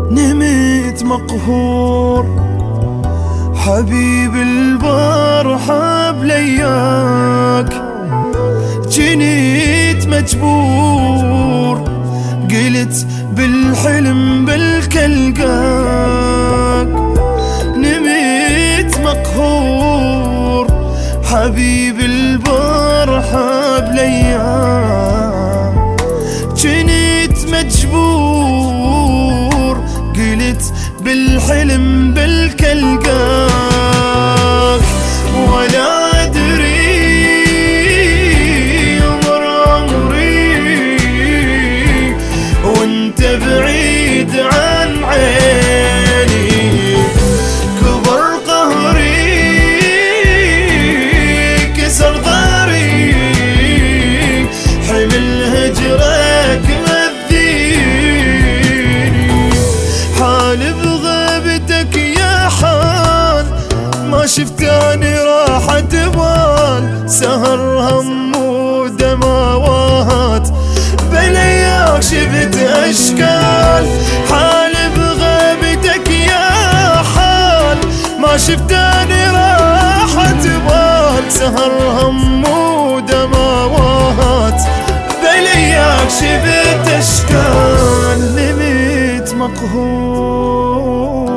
نميت مقهور حبيب البارحة بلياك، جنيت مجبور قلت بالحلم بالكلقاك. نميت مقهور حبيب البارحة بلياك، جنيت مجبور قلت بالحلم بالكلقاك. ولا أدري عمر عمري وانت بعيد عن عيني، كبر قهري كسر ظهري، حمل هجرك مذيني. حال بغيبتك يا حال ما شفتاني راحة بال، سهر هم ودموات بلياك شفت أشكال. حال بغيبتك يا حال ما شفتاني راحة بال، سهر هم ودموات بلياك شفت أشكال. نميت مقهور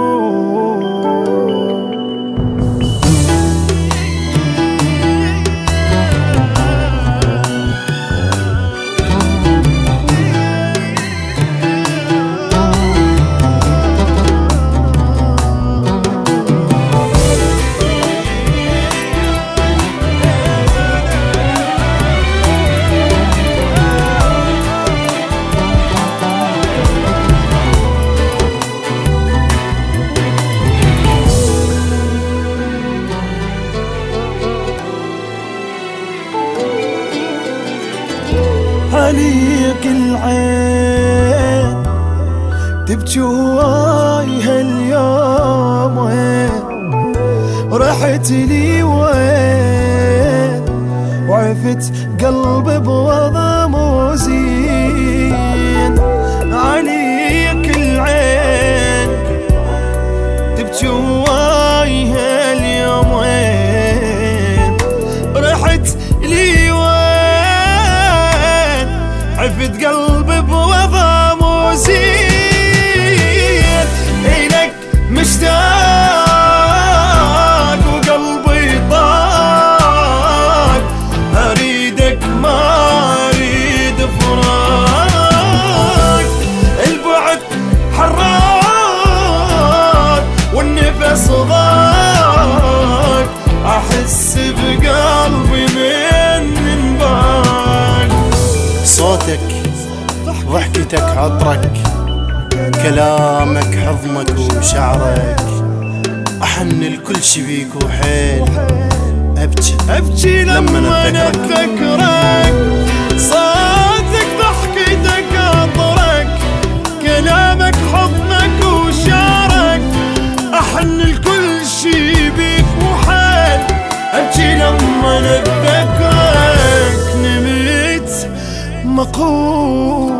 عليك العين تبكي هواي هاليوم، وين رحت لي وين وعفت قلبي بوضع مو زين. عليك العين تبكي هواي هاليوم، وين رحت لي عفت قلبي بوضع مو زين. إلك مشتاق وقلبي ضاق، أريدك ما أريد فراق. البعد حراق والنفس ضاق، أحس بقلبي من انباق. صوتك ضحكتك عطرك، كلامك حضنك وشعرك، أحن لكل شي بيك وحيل. أبكي لما أتذكرك، صوتك ضحكتك عطرك، كلامك حضنك وشعرك، أحن لكل شي بيك وحيل. أبكي لما أتذكرك. نميت مقهور